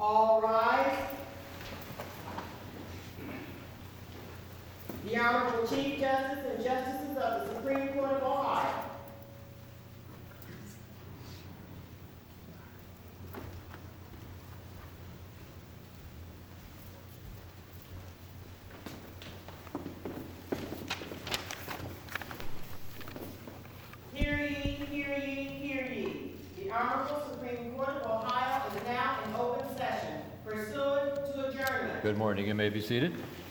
All rise. The Honorable Chief Justice and Justices of the Supreme Court of Ohio. Hear ye, hear ye, hear ye. The Honorable Supreme Court of Ohio is now in open session, pursuant to adjournment. Good morning. You may be seated.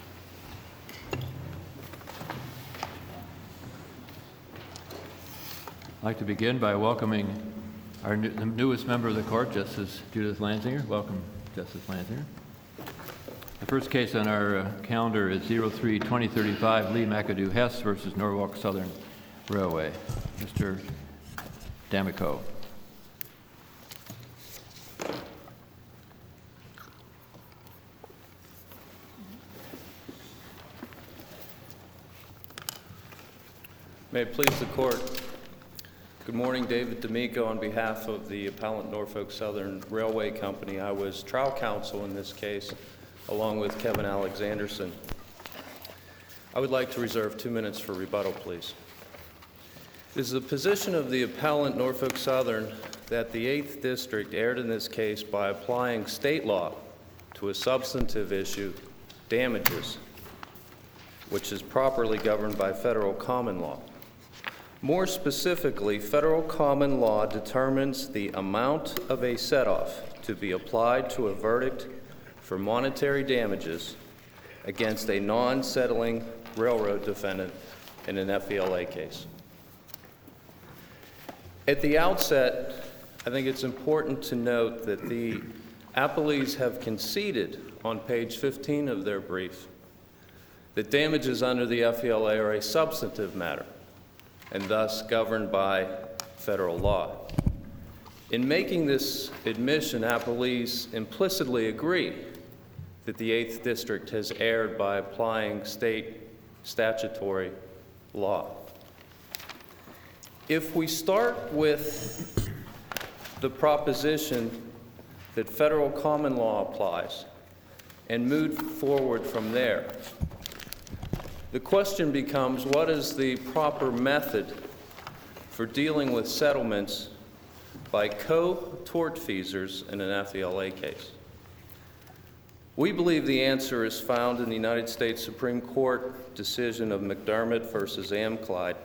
I'd like to begin by welcoming the newest member of the court, Justice Judith Lanzinger. Welcome, Justice Lanzinger. The first case on our calendar is 03-2035 Lee McAdoo Hess versus Norwalk Southern Railway. Mr. D'Amico. May it please the court. Good morning, David D'Amico on behalf of the appellant Norfolk Southern Railway Company. I was trial counsel in this case along with Kevin Alexanderson. I would like to reserve 2 minutes for rebuttal, please. It is the position of the appellant Norfolk Southern that the 8th District erred in this case by applying state law to a substantive issue, damages, which is properly governed by federal common law. More specifically, federal common law determines the amount of a set-off to be applied to a verdict for monetary damages against a non-settling railroad defendant in an FVLA case. At the outset, I think it's important to note that the appellees have conceded on page 15 of their brief that damages under the FVLA are a substantive matter and thus governed by federal law. In making this admission, appellees implicitly agree that the 8th District has erred by applying state statutory law. If we start with the proposition that federal common law applies and move forward from there, the question becomes, what is the proper method for dealing with settlements by co-tortfeasors in an FVLA case? We believe the answer is found in the United States Supreme Court decision of McDermott versus Amclyde.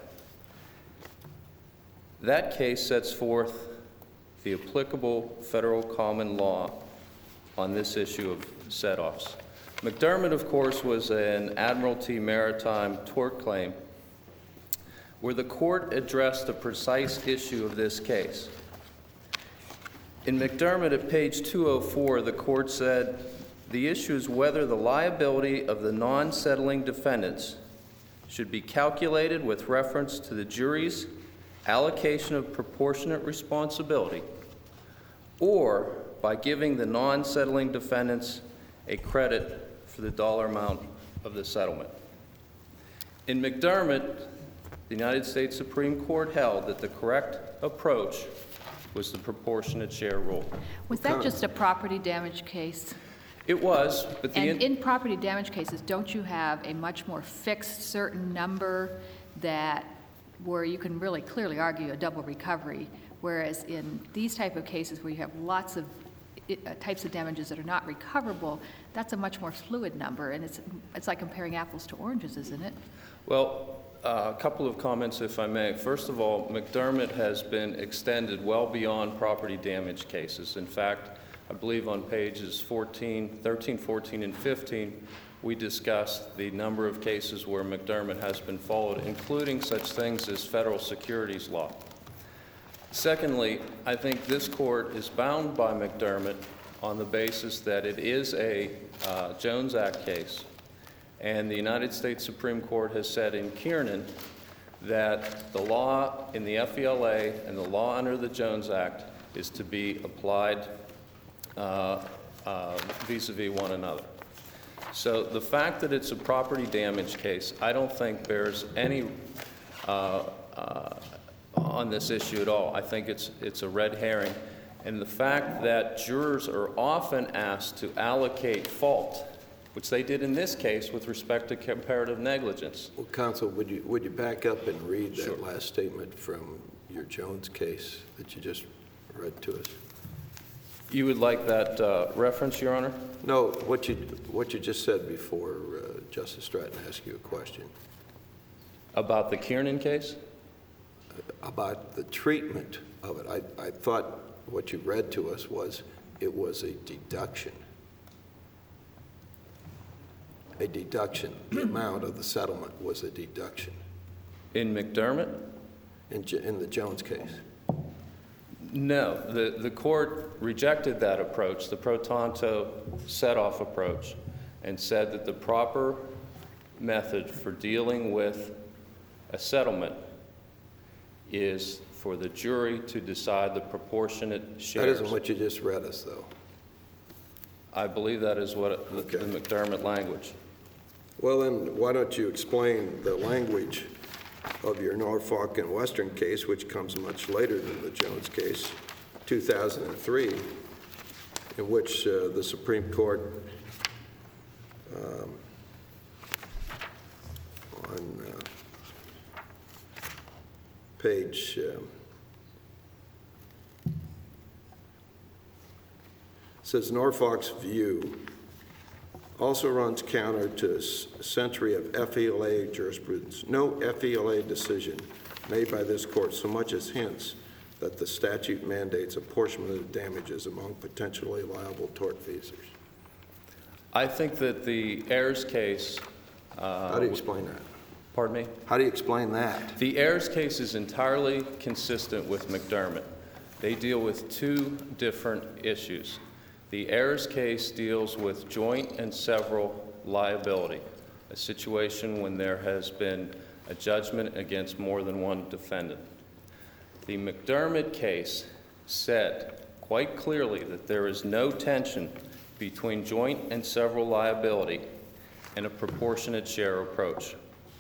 That case sets forth the applicable federal common law on this issue of set-offs. McDermott, of course, was an Admiralty Maritime tort claim where the court addressed the precise issue of this case. In McDermott at page 204, the court said, the issue is whether the liability of the non-settling defendants should be calculated with reference to the jury's allocation of proportionate responsibility or by giving the non-settling defendants a credit for the dollar amount of the settlement. In McDermott, the United States Supreme Court held that the correct approach was the proportionate share rule. Was that just a property damage case? It was, but in property damage cases, don't you have a much more fixed certain number that where you can really clearly argue a double recovery, whereas in these type of cases where you have lots of types of damages that are not recoverable, that's a much more fluid number, and it's like comparing apples to oranges, isn't it? Well, a couple of comments, if I may. First of all, McDermott has been extended well beyond property damage cases. In fact, I believe on pages 13, 14, and 15, we discussed the number of cases where McDermott has been followed, including such things as federal securities law. Secondly, I think this court is bound by McDermott on the basis that it is a Jones Act case, and the United States Supreme Court has said in Kiernan that the law in the FVLA and the law under the Jones Act is to be applied vis-a-vis one another. So the fact that it's a property damage case, I don't think bears any on this issue at all. I think it's a red herring, And the fact that jurors are often asked to allocate fault, which they did in this case with respect to comparative negligence. Well, counsel, would you back up and read that Sure. last statement from your Jones case that you just read to us? You would like that reference, Your Honor? No, what you just said before Justice Stratton asked you a question About the Kiernan case? about the treatment of it. I thought what you read to us was it was a deduction. A deduction. The amount of the settlement was a deduction In McDermott? in the Jones case. No, the court rejected that approach, the pro tanto set-off approach, and said that the proper method for dealing with a settlement is for the jury to decide the proportionate shares. That isn't what you just read us, though. I believe that is what Okay. the McDermott language. Well, then, why don't you explain the language of your Norfolk and Western case, which comes much later than the Jones case, 2003, in which the Supreme Court, on page says Norfolk's view also runs counter to a century of FELA jurisprudence. No FELA decision made by this court so much as hints that the statute mandates apportionment of the damages among potentially liable tortfeasors. I think that the Ayers case, How do you explain that? pardon me? How do you explain that? The Ayers case is entirely consistent with McDermott. They deal with two different issues. The Ayers case deals with joint and several liability, a situation when there has been a judgment against more than one defendant. The McDermott case said quite clearly that there is no tension between joint and several liability and a proportionate share approach.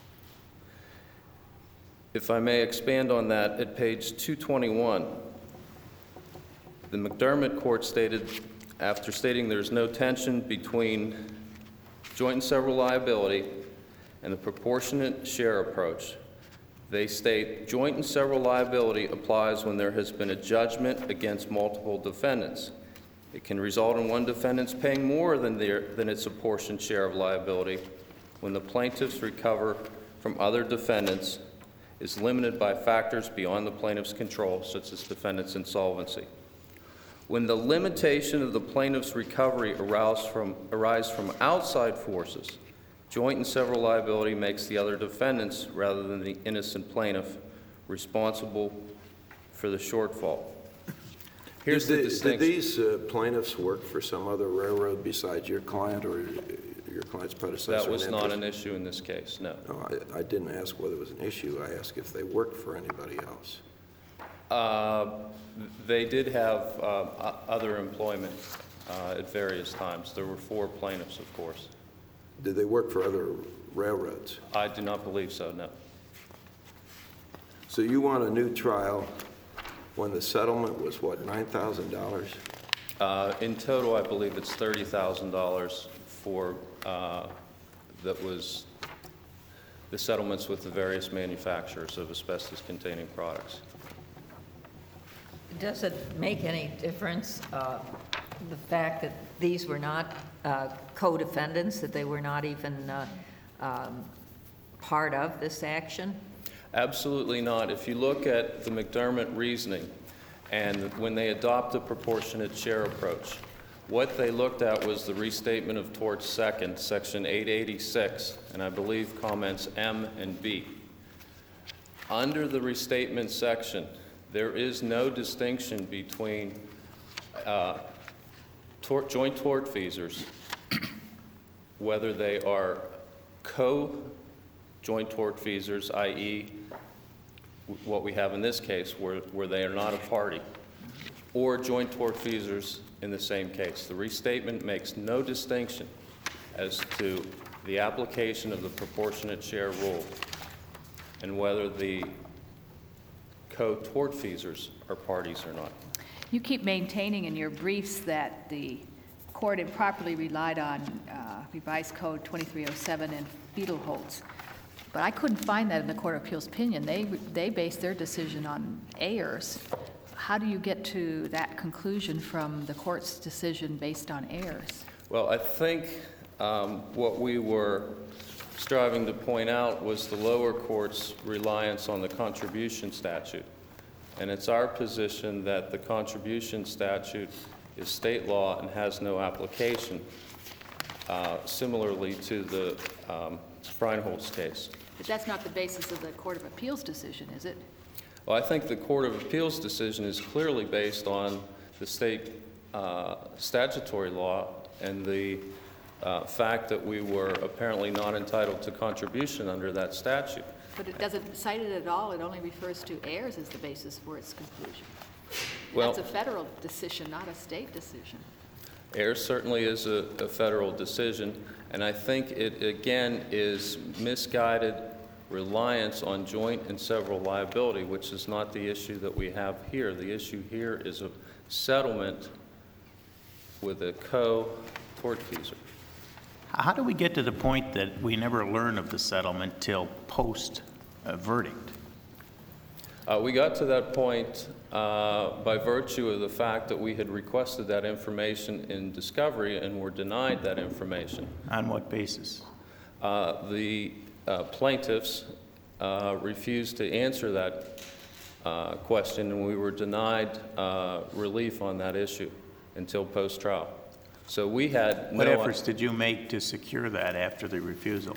If I may expand on that, at page 221, the McDermott court stated, after stating there's no tension between joint and several liability and the proportionate share approach, they state joint and several liability applies when there has been a judgment against multiple defendants. It can result in one defendant's paying more than its apportioned share of liability when the plaintiffs recover from other defendants is limited by factors beyond the plaintiff's control, such as defendant's insolvency. When the limitation of the plaintiff's recovery arise from outside forces, joint and several liability makes the other defendants, rather than the innocent plaintiff, responsible for the shortfall. Here's the distinction. Did these plaintiffs work for some other railroad besides your client or your client's predecessor? That was in not interest? an issue in this case, no. No, I didn't ask whether it was an issue. I asked if they worked for anybody else. They did have other employment at various times. There were 4 plaintiffs, of course. Did they work for other railroads? I do not believe so, no. So you want a new trial when the settlement was, what, $9,000? In total, I believe it's $30,000 for, that was the settlements with the various manufacturers of asbestos-containing products. Does it make any difference, the fact that these were not co-defendants, that they were not even part of this action? Absolutely not. If you look at the McDermott reasoning, and when they adopt a proportionate share approach, what they looked at was the restatement of torts second, section 886, and I believe comments M and B. Under the restatement section, there is no distinction between joint tortfeasors, whether they are co-joint tortfeasors, i.e., what we have in this case, where they are not a party, or joint tortfeasors in the same case. The restatement makes no distinction as to the application of the proportionate share rule and whether the co-tortfeasors are parties or not. You keep maintaining in your briefs that the court improperly relied on Revised Code 2307 and Fiedelholtz, but I couldn't find that in the Court of Appeals opinion. They based their decision on Ayers. How do you get to that conclusion from the court's decision based on Ayers? Well, I think what we were striving to point out was the lower court's reliance on the contribution statute. And it's our position that the contribution statute is state law and has no application, similarly to the Freinholz case. But that's not the basis of the Court of Appeals decision, is it? Well, I think the Court of Appeals decision is clearly based on the state statutory law and the fact that we were apparently not entitled to contribution under that statute. But it doesn't cite it at all. It only refers to Ayers as the basis for its conclusion. Well, That's a federal decision, not a state decision. Ayers certainly is a federal decision, and I think it, again, is misguided reliance on joint and several liability, which is not the issue that we have here. The issue here is a settlement with a co-tortfeasor. How do we get to the point that we never learn of the settlement till post-verdict? We got to that point by virtue of the fact that we had requested that information in discovery and were denied that information. On what basis? The plaintiffs refused to answer that question, and we were denied relief on that issue until post-trial. So we had What efforts did you make to secure that after the refusal?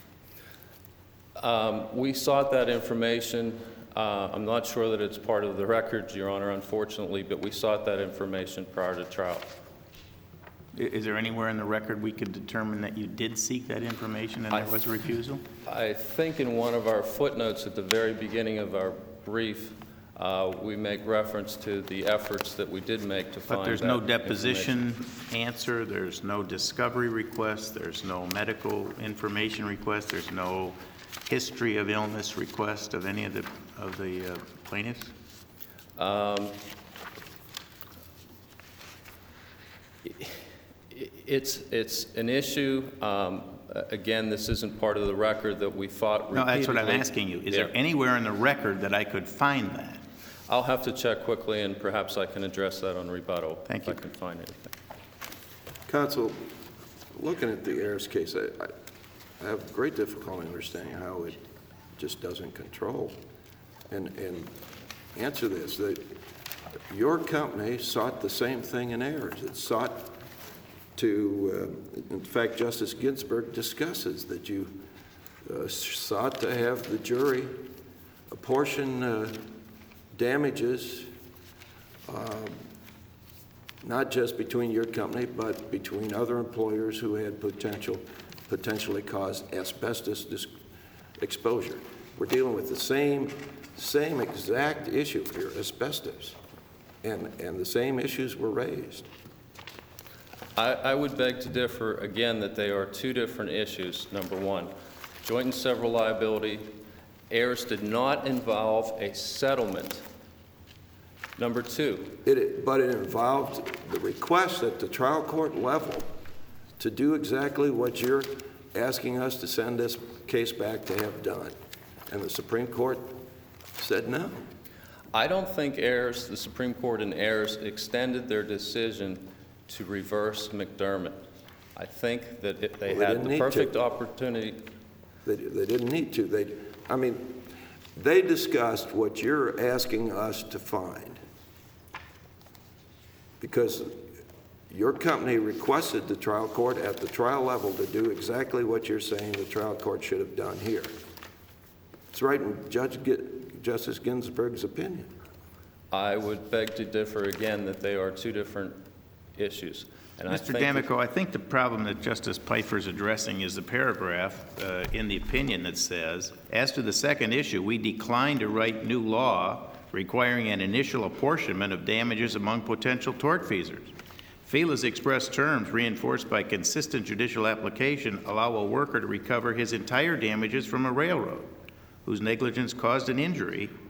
We sought that information. I'm not sure that it's part of the record, Your Honor, unfortunately, but we sought that information prior to trial. Is there anywhere in the record we could determine that you did seek that information and there was a refusal? I think in one of our footnotes at the very beginning of our brief, we make reference to the efforts that we did make to find that. But there's no deposition answer, there's no discovery request, there's no medical information request, there's no history of illness request of any of the plaintiffs? It's an issue. Again, this isn't part of the record that we fought repeatedly. No, that's what I'm asking you. Is there anywhere in the record that I could find that? I'll have to check quickly, and perhaps I can address that on rebuttal. Thank you. If I can find anything. Counsel, looking at the Ayers case, I have great difficulty understanding how it just doesn't control. And answer this, that your company sought the same thing in Ayers. It sought to, in fact, Justice Ginsburg discusses that you sought to have the jury apportion damages, not just between your company, but between other employers who had potentially caused asbestos exposure. We're dealing with the same exact issue here, asbestos, and the same issues were raised. I would beg to differ, again, that they are two different issues. Number one, joint and several liability. Ayers did not involve a settlement. Number two. But it involved the request at the trial court level to do exactly what you're asking us to send this case back to have done. And the Supreme Court said no. I don't think Ayers, the Supreme Court in Ayers, extended their decision to reverse McDermott. I think that if they had the perfect opportunity. They didn't need to. They discussed what you're asking us to find, because your company requested the trial court at the trial level to do exactly what you're saying the trial court should have done here. It's right in Justice Ginsburg's opinion. I would beg to differ again that they are two different issues. And Mr. D'Amico, I think the problem that Justice Pfeiffer is addressing is the paragraph in the opinion that says, as to the second issue, we decline to write new law requiring an initial apportionment of damages among potential tortfeasors. FELA's express terms, reinforced by consistent judicial application, allow a worker to recover his entire damages from a railroad whose negligence caused an injury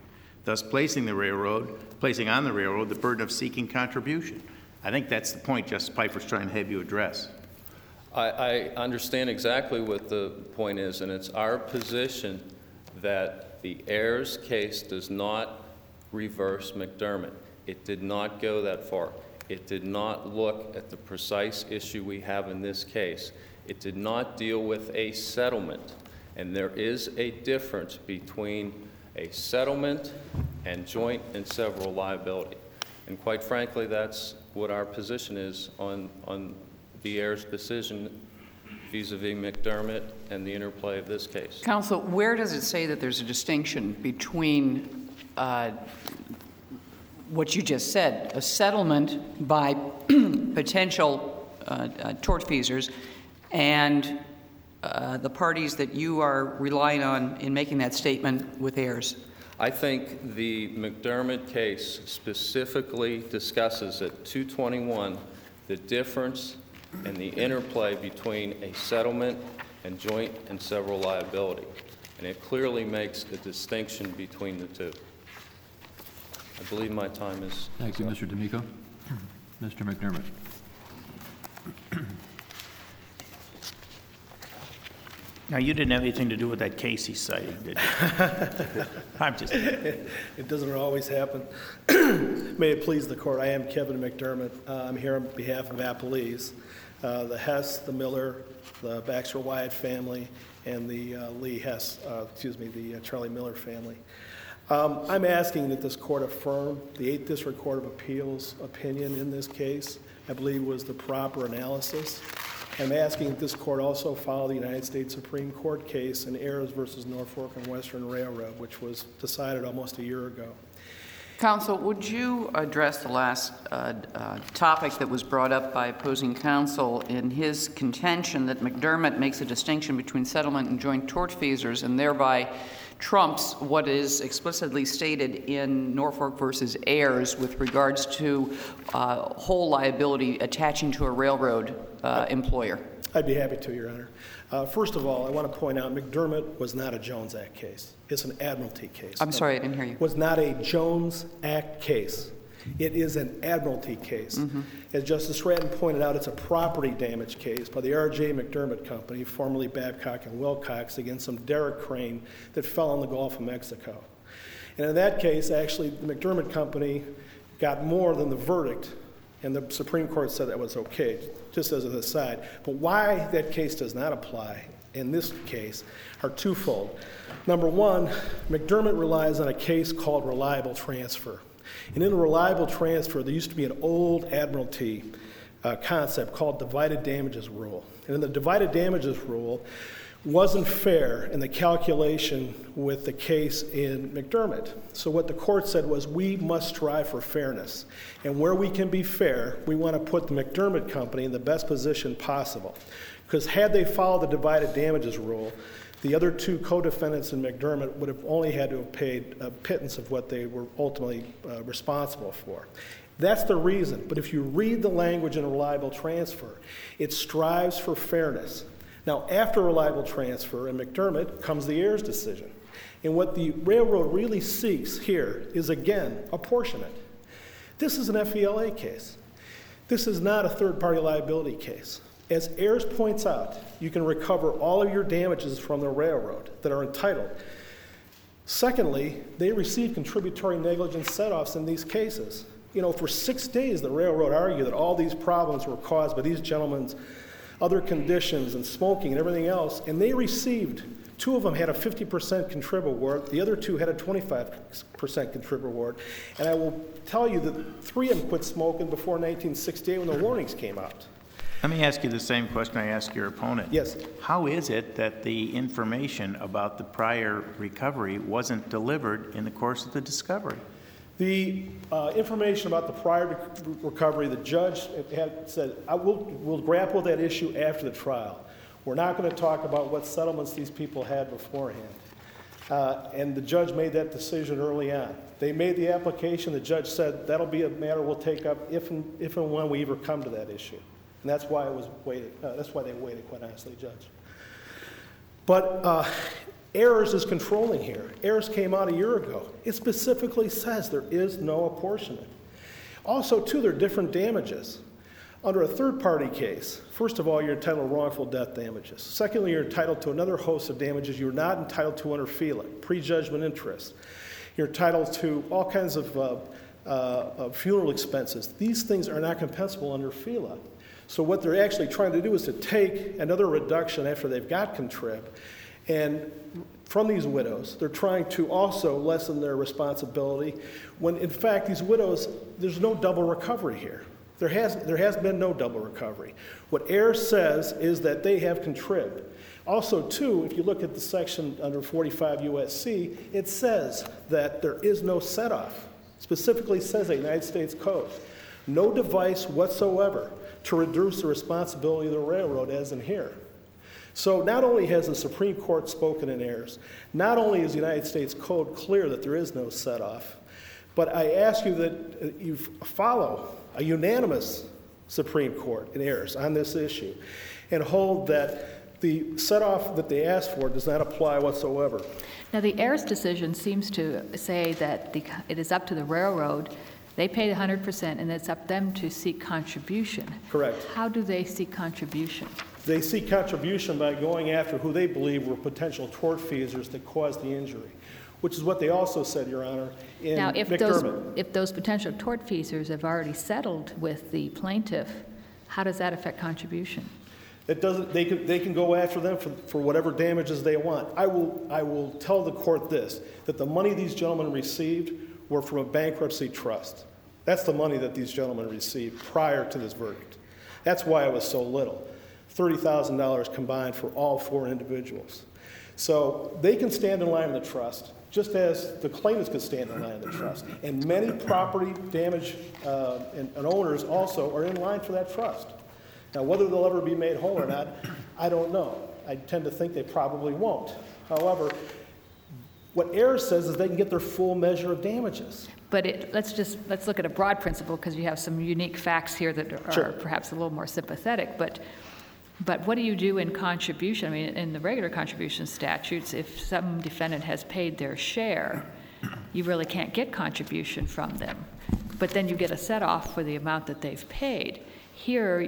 thus placing on the railroad the burden of seeking contribution. I think that's the point Justice Pfeiffer's trying to have you address. I understand exactly what the point is, and it's our position that the Ayers case does not reverse McDermott. It did not go that far. It did not look at the precise issue we have in this case. It did not deal with a settlement, and there is a difference between a settlement and joint and several liability. And quite frankly, that's what our position is on the Ayers decision vis-a-vis McDermott and the interplay of this case. Counsel, where does it say that there's a distinction between what you just said, a settlement by potential tortfeasors, and the parties that you are relying on in making that statement with Ayers? I think the McDermott case specifically discusses at 221 the difference and the interplay between a settlement and joint and several liability. And it clearly makes a distinction between the two. I believe my time is... Thank you, Mr. D'Amico. Mr. McDermott. Now, you didn't have anything to do with that case he's citing, did you? I'm just... It doesn't always happen. May it please the court, I am Kevin McDermott. I'm here on behalf of Appalese, the Hess, the Miller, the Baxter Wyatt family, and the the Charlie Miller family. I'm asking that this court affirm the 8th District Court of Appeals opinion in this case. I believe was the proper analysis. I'm asking that this court also follow the United States Supreme Court case in Ayers versus Norfolk and Western Railroad, which was decided almost a year ago. Counsel, would you address the last topic that was brought up by opposing counsel in his contention that McDermott makes a distinction between settlement and joint tortfeasors and thereby trumps what is explicitly stated in Norfolk versus Ayers with regards to whole liability attaching to a railroad employer? I'd be happy to, Your Honor. First of all, I want to point out McDermott was not a Jones Act case. It's an Admiralty case. I'm sorry, I didn't hear you. It was not a Jones Act case. It is an Admiralty case. Mm-hmm. As Justice Stratton pointed out, it's a property damage case by the R.J. McDermott Company, formerly Babcock and Wilcox, against some derrick crane that fell in the Gulf of Mexico. And in that case, actually, the McDermott Company got more than the verdict, and the Supreme Court said that was okay, just as an aside. But why that case does not apply in this case are twofold. Number one, McDermott relies on a case called reliable transfer. And in a reliable transfer, there used to be an old Admiralty concept called divided damages rule. And in the divided damages rule wasn't fair in the calculation with the case in McDermott. So what the court said was we must strive for fairness. And where we can be fair, we want to put the McDermott Company in the best position possible. Because had they followed the divided damages rule, the other two co-defendants in McDermott would have only had to have paid a pittance of what they were ultimately responsible for. That's the reason. But if you read the language in a reliable transfer, it strives for fairness. Now, after reliable transfer in McDermott comes the Ayers decision. And what the railroad really seeks here is, again, apportionment. This is an FELA case. This is not a third-party liability case. As Ayers points out, you can recover all of your damages from the railroad that are entitled. Secondly, they receive contributory negligence set-offs in these cases. You know, for 6 days, the railroad argued that all these problems were caused by these gentlemen's other conditions and smoking and everything else, and they received, 2 of them had a 50% contrib award, the other 2 had a 25% contrib award, and I will tell you that 3 of them quit smoking before 1968 when the warnings came out. Let me ask you the same question I asked your opponent. Yes. How is it that the information about the prior recovery wasn't delivered in the course of the discovery? The information about the prior recovery, the judge had said, we'll grapple with that issue after the trial. We're not going to talk about what settlements these people had beforehand. And the judge made that decision early on. They made the application. The judge said, that'll be a matter we'll take up if and when we ever come to that issue. And that's why it was waited. That's why they waited, quite honestly, Judge. But Ayers is controlling here. Ayers came out a year ago. It specifically says there is no apportionment. Also, too, there are different damages. Under a third-party case, first of all, you're entitled to wrongful death damages. Secondly, you're entitled to another host of damages you're not entitled to under FELA, prejudgment interest. You're entitled to all kinds of funeral expenses. These things are not compensable under FELA. So what they're actually trying to do is to take another reduction after they've got contrib, and from these widows, they're trying to also lessen their responsibility when, in fact, these widows, there's no double recovery here. There has been no double recovery. What Ayers says is that they have contrib. Also, too, if you look at the section under 45 USC, it says that there is no set-off. Specifically says a United States Code. No device whatsoever to reduce the responsibility of the railroad as in here. So not only has the Supreme Court spoken in Ayers, not only is the United States Code clear that there is no set-off, but I ask you that you follow a unanimous Supreme Court in Ayers on this issue and hold that the set-off that they asked for does not apply whatsoever. Now, the Ayers decision seems to say that it is up to the railroad. They pay 100%, and it's up to them to seek contribution. Correct. How do they seek contribution? They seek contribution by going after who they believe were potential tortfeasors that caused the injury, which is what they also said, Your Honor, in McDermott. If those potential tortfeasors have already settled with the plaintiff, how does that affect contribution? It doesn't. They can go after them for whatever damages they want. I will tell the court this, that the money these gentlemen received were from a bankruptcy trust. That's the money that these gentlemen received prior to this verdict. That's why it was so little, $30,000 combined for all four individuals. So they can stand in line in the trust, just as the claimants can stand in line in the trust. And many property damage and owners also are in line for that trust. Now, whether they'll ever be made whole or not, I don't know. I tend to think they probably won't. However, what Ayers says is they can get their full measure of damages. But let's look at a broad principle, because you have some unique facts here that are perhaps a little more sympathetic. But what do you do in contribution? I mean, in the regular contribution statutes, if some defendant has paid their share, you really can't get contribution from them. But then you get a set-off for the amount that they've paid. Here,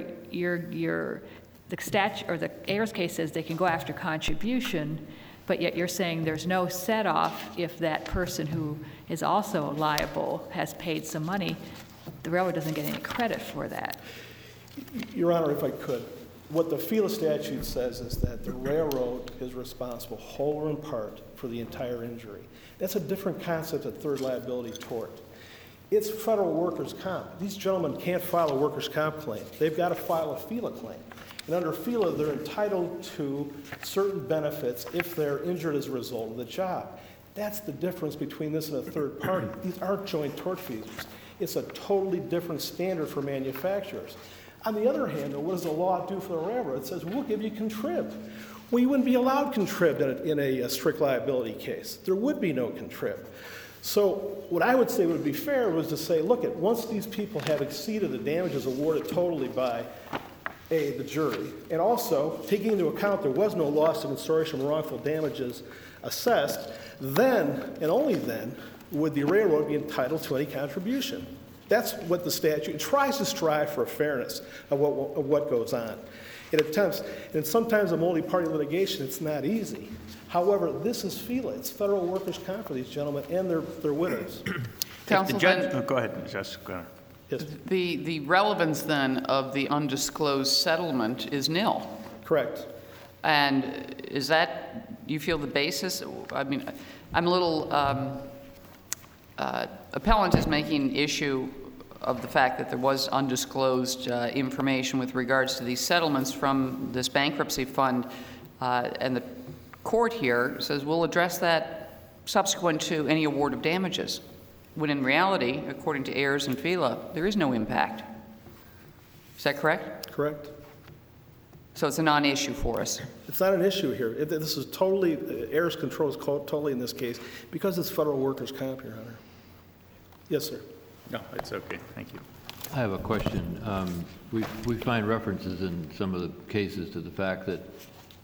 the statute, or the Ayers case says they can go after contribution, but yet you're saying there's no set-off if that person who is also liable has paid some money. The railroad doesn't get any credit for that. Your Honor, if I could, what the FELA statute says is that the railroad is responsible, whole or in part, for the entire injury. That's a different concept of third liability tort. It's federal workers' comp. These gentlemen can't file a workers' comp claim. They've got to file a FELA claim. And under FELA, they're entitled to certain benefits if they're injured as a result of the job. That's the difference between this and a third party. These aren't joint tortfeasors. It's a totally different standard for manufacturers. On the other hand, what does the law do for the railroad? It says, we'll give you contrib. Well, you wouldn't be allowed contrib in a strict liability case. There would be no contrib. So what I would say would be fair was to say, look, once these people have exceeded the damages awarded totally by the jury, and also taking into account there was no loss of consortium from wrongful damages assessed, then, and only then, would the railroad be entitled to any contribution. That's what the statute tries to strive for, a fairness of what goes on. It attempts, and sometimes in multi-party litigation, it's not easy. However, this is FELA. It's federal workers' comp for these gentlemen and their widows. Counsel, go ahead, Justice Gunnar. Yes. The relevance then of the undisclosed settlement is nil. Correct. And is that, you feel, the basis? I mean, I'm a little, appellant is making issue of the fact that there was undisclosed information with regards to these settlements from this bankruptcy fund, and the court here says we'll address that subsequent to any award of damages, when in reality, according to Ayers and FELA, there is no impact. Is that correct? Correct. So it's a non-issue for us. It's not an issue here. This is totally, Ayers control is totally in this case because it's federal workers' comp, Your Honor. Yes, sir. No, it's okay. Thank you. I have a question. We find references in some of the cases to the fact that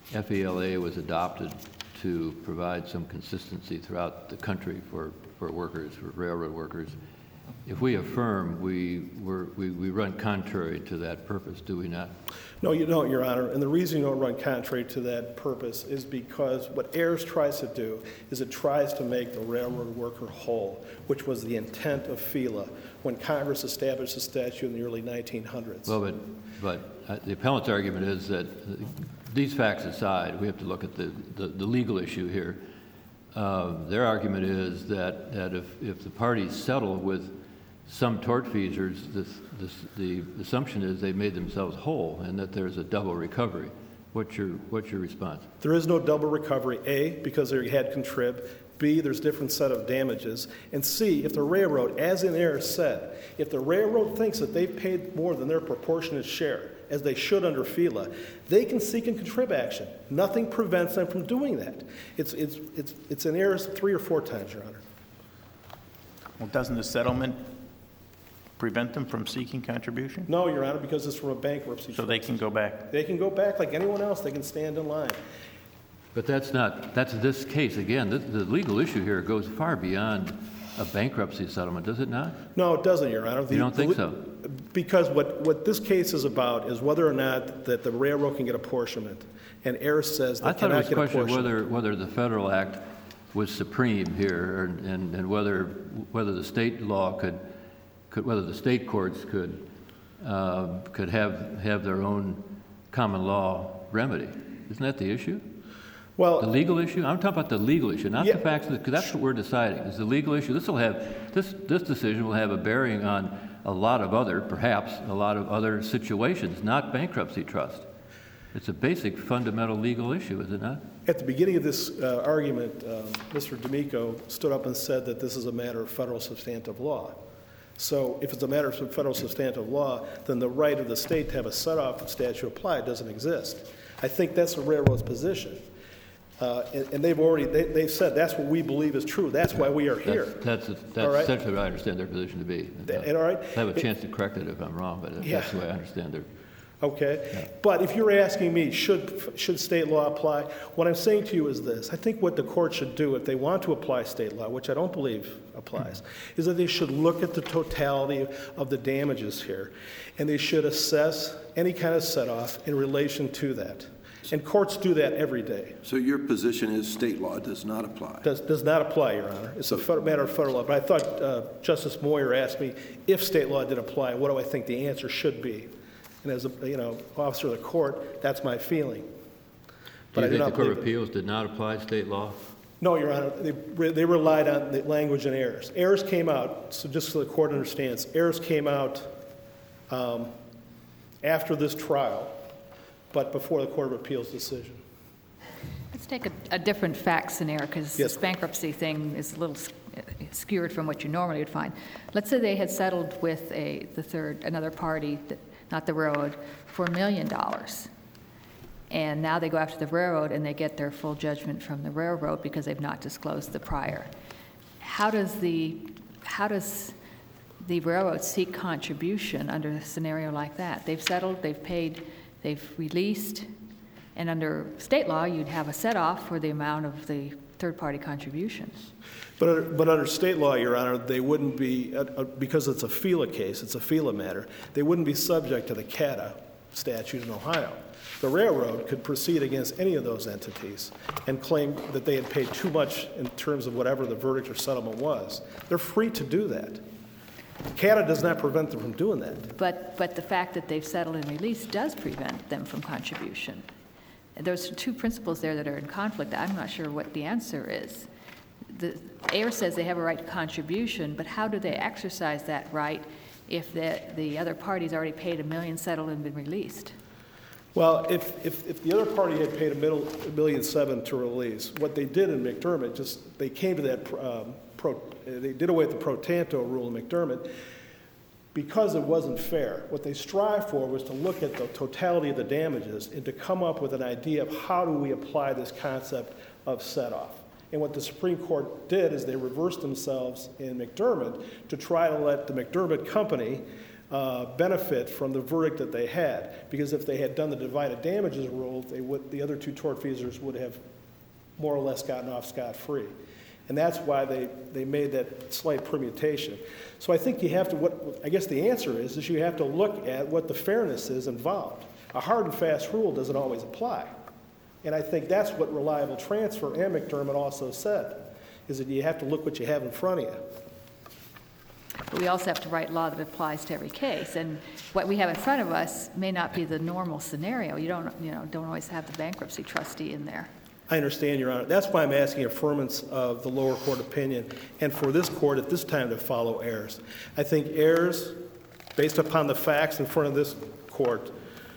FELA was adopted to provide some consistency throughout the country for workers, for railroad workers. If we affirm, we run contrary to that purpose, do we not? No, you don't, Your Honor. And the reason you don't run contrary to that purpose is because what AIRS tries to do is it tries to make the railroad worker whole, which was the intent of FELA when Congress established the statute in the early 1900s. Well, but the appellant's argument is that these facts aside, we have to look at the legal issue here. Their argument is that if the parties settle with some tortfeasors, the assumption is they made themselves whole and that there's a double recovery. What's your response? There is no double recovery, A, because they had contrib, B, there's a different set of damages, and C, if the railroad, as in AIRS said, if the railroad thinks that they've paid more than their proportionate share, as they should under FELA, they can seek a contrib action. Nothing prevents them from doing that. It's in AIRS 3 or 4 times, Your Honor. Well, doesn't the settlement prevent them from seeking contribution? No, Your Honor, because it's from a bankruptcy. So they can go back? They can go back like anyone else. They can stand in line. But that's this case. Again, the legal issue here goes far beyond a bankruptcy settlement, does it not? No, it doesn't, Your Honor. You don't think so? Because what this case is about is whether or not that the railroad can get apportionment. And AIRS says they cannot get apportionment. I thought it was a question whether the federal act was supreme here and whether the state law whether the state courts could have their own common law remedy. Isn't that the issue? Well, the legal issue? I'm talking about the legal issue, not the facts, because that's what we're deciding, is the legal issue. This decision will have a bearing on perhaps a lot of other situations, not bankruptcy trust. It's a basic fundamental legal issue, is it not? At the beginning of this argument, Mr. D'Amico stood up and said that this is a matter of federal substantive law. So if it's a matter of federal substantive law, then the right of the state to have a set-off statute applied doesn't exist. I think that's the railroad's position. And they've said that's what we believe is true. That's why we are here. That's essentially what I understand their position to be. All right? I have a chance to correct it if I'm wrong, but that's the way I understand their. Okay. Yeah. But if you're asking me, should state law apply, what I'm saying to you is this. I think what the court should do if they want to apply state law, which I don't believe applies, is that they should look at the totality of the damages here, and they should assess any kind of set-off in relation to that. And courts do that every day. So your position is state law does not apply? Does not apply, Your Honor. It's a matter of federal law. But I thought Justice Moyer asked me if state law did apply, what do I think the answer should be? And as a officer of the court, that's my feeling. But do you think the Court of Appeals did not apply state law? No, Your Honor. They relied on the language in AIRS. AIRS came out, so just so the court understands, AIRS came out after this trial, but before the Court of Appeals decision. Let's take a different fact scenario, because this bankruptcy thing is a little skewed from what you normally would find. Let's say they had settled with another party, not the railroad, for $1 million. And now they go after the railroad and they get their full judgment from the railroad because they've not disclosed the prior. How does the railroad seek contribution under a scenario like that? They've settled, they've paid, they've released, and under state law, you'd have a set-off for the amount of the third-party contributions. But under state law, Your Honor, they wouldn't be, because it's a FELA case, it's a FELA matter, they wouldn't be subject to the CATA statute in Ohio. The railroad could proceed against any of those entities and claim that they had paid too much in terms of whatever the verdict or settlement was. They're free to do that. CATA does not prevent them from doing that. But the fact that they've settled and released does prevent them from contribution. There's two principles there that are in conflict. I'm not sure what the answer is. The AIR says they have a right to contribution, but how do they exercise that right if the other party's already paid $1 million, settled, and been released? Well, if the other party had paid $1.7 million to release, what they did in McDermott, they came to that, they did away with the pro tanto rule in McDermott because it wasn't fair. What they strived for was to look at the totality of the damages and to come up with an idea of how do we apply this concept of set-off. And what the Supreme Court did is they reversed themselves in McDermott to try to let the McDermott company benefit from the verdict that they had, because if they had done the divided damages rule, the other two tortfeasors would have more or less gotten off scot-free. And that's why they made that slight permutation. So I think you have to, I guess the answer is you have to look at what the fairness is involved. A hard and fast rule doesn't always apply. And I think that's what reliable transfer and McDermott also said, is that you have to look what you have in front of you. But we also have to write law that applies to every case. And what we have in front of us may not be the normal scenario. You don't always have the bankruptcy trustee in there. I understand, Your Honor. That's why I'm asking affirmance of the lower court opinion, and for this court at this time to follow Ayers. I think Ayers, based upon the facts in front of this court,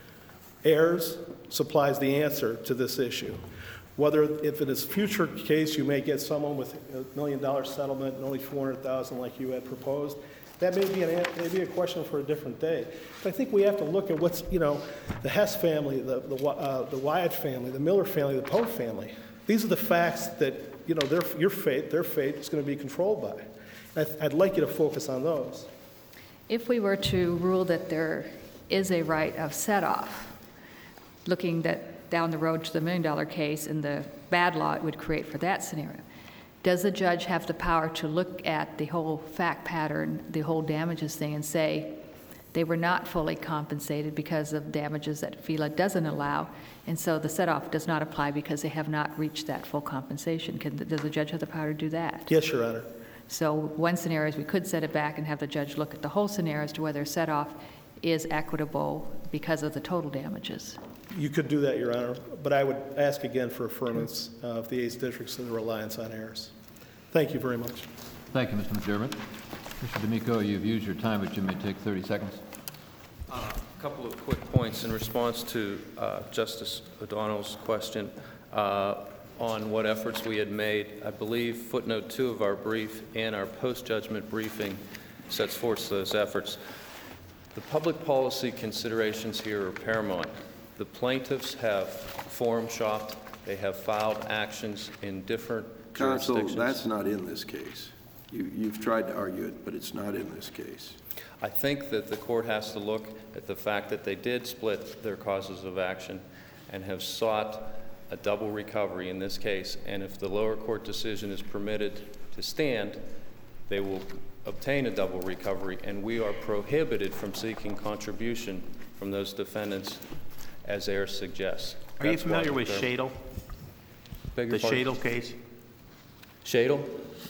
Ayers supplies the answer to this issue. Whether, if in a future case you may get someone with $1 million settlement and only $400,000 like you had proposed, that may be a question for a different day. But I think we have to look at what's, the Hess family, the Wyatt family, the Miller family, the Pope family. These are the facts that, their fate is going to be controlled by. I'd like you to focus on those. If we were to rule that there is a right of set-off, looking down the road to the $1 million case and the bad law it would create for that scenario, does the judge have the power to look at the whole fact pattern, the whole damages thing, and say they were not fully compensated because of damages that FILA doesn't allow, and so the set-off does not apply because they have not reached that full compensation? Does the judge have the power to do that? Yes, Your Honor. So one scenario is we could set it back and have the judge look at the whole scenario as to whether set-off is equitable because of the total damages. You could do that, Your Honor, but I would ask again for affirmance of the 8th District's reliance on Ayers. Thank you very much. Thank you, Mr. McDermott. Mr. D'Amico, you've used your time, but you may take 30 seconds. A couple of quick points in response to Justice O'Donnell's question on what efforts we had made. I believe footnote 2 of our brief and our post-judgment briefing sets forth those efforts. The public policy considerations here are paramount. The plaintiffs have forum shopped. They have filed actions in different jurisdictions. Counsel, that's not in this case. You've tried to argue it, but it's not in this case. I think that the court has to look at the fact that they did split their causes of action and have sought a double recovery in this case. And if the lower court decision is permitted to stand, they will obtain a double recovery, and we are prohibited from seeking contribution from those defendants as Ayers suggests. Are you familiar with Shadle? The Shadle case? Shadle?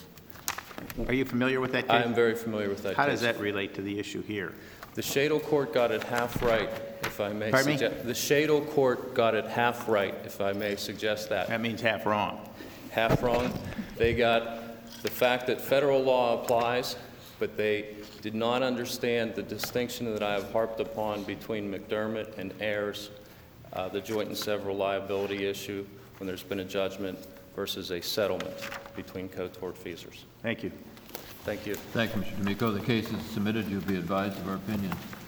Are you familiar with that case? I am very familiar with that case. How does that relate to the issue here? The Shadle court got it half right, if I may Pardon suggest. The Shadle court got it half right, if I may suggest that. That means half wrong. Half wrong. They got the fact that federal law applies, but they did not understand the distinction that I have harped upon between McDermott and Ayers, the joint and several liability issue when there's been a judgment versus a settlement between co-tortfeasors. Thank you. Thank you. Thank you, Mr. D'Amico. The case is submitted. You'll be advised of our opinion.